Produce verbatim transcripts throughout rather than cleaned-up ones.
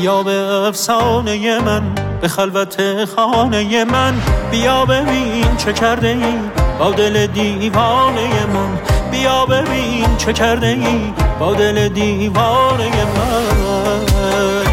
بیا به افسانه من، به خلوت خانه من، بیا ببین چه کرده ای با دل دیوانه من، بیا ببین چه کرده ای با دل دیوانه من.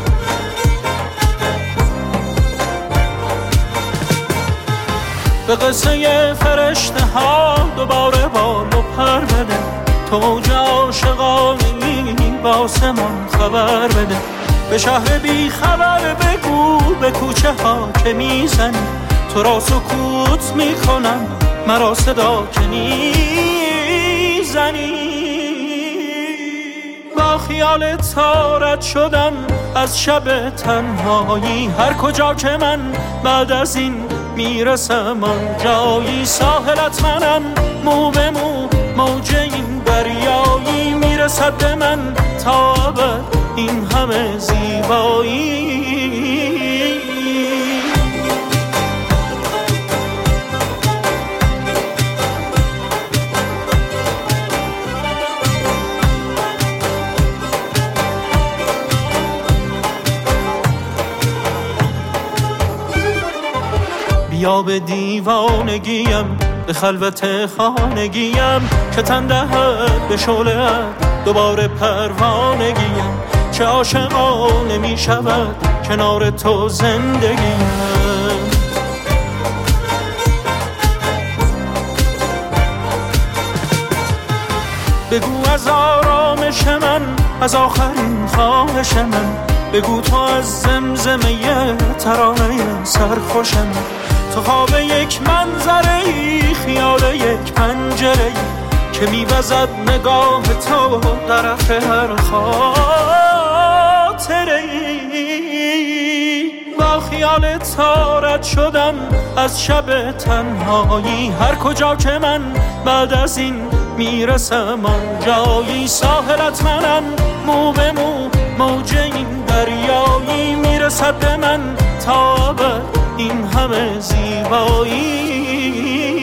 به قصه فرشته ها دوباره بال و پر بده، تو جا عاشقانه‌ای با آسمان خبر بده، به شهر بی خبر بگو به کوچه ها که میزنی، تو را سکوت میکنم مرا صدا که نیزنی. با خیال تارت شدم از شب تنهایی، هر کجا که من بعد از این میرسم آن جایی، ساحلت منم مو به مو، موج این دریایی، میرسد به من تا ابد این همه زیبایی. بیا به دیوانگیم، به خلوت خانگیم، که تن دهد به شعله‌ات دوباره پروانگیم، چه عاشقانه می شود کنار تو زندگیم. بگو از آرامش من، از آخرین خواهش من، بگو تو از زمزمه ترانه سرخوش من، تو خواب یک منظره ای، خیال یک پنجره ای، که میوزد نگاه تو طرف هر خاطره ای. با خیال تارت شدم از شب تنهایی، هر کجا که من بعد از این میرسم آن جایی، ساحلت منم مو به مو، موج این دریایی، میرسد به من تا ابد این همه زیبایی.